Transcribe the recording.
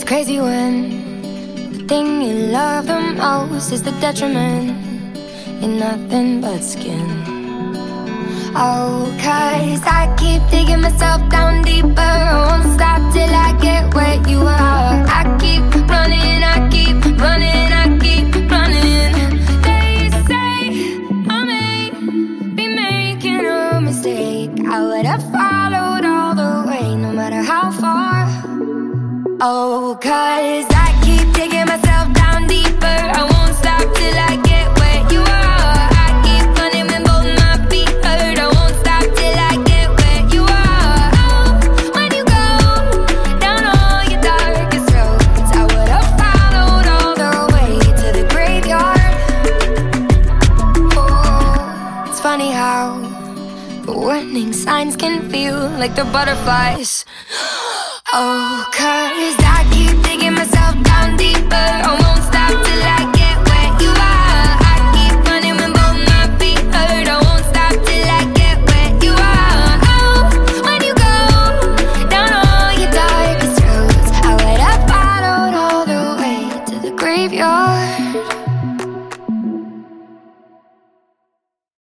It's crazy when the thing you love the most is the detriment. You're nothing but skin. Oh, 'cause I keep digging myself down deeper. I won't stop till I get where you are. I keep running, I keep running, I keep running. They say I may be making a mistake. I would have followed all the way, no matter how far. Oh, 'cause I keep digging myself down deeper. I won't stop till I get where you are. I keep running when both my feet hurt. I won't stop till I get where you are. Oh, when you go down all your darkest roads, I would have followed all the way to the graveyard. Oh, it's funny how the warning signs can feel like the butterflies. Oh, 'cause I keep digging myself down deeper. I won't stop till I get where you are. I keep running when both my feet hurt. I won't stop till I get where you are. Oh, when you go down all your darkest roads, I would have followed all the way to the graveyard.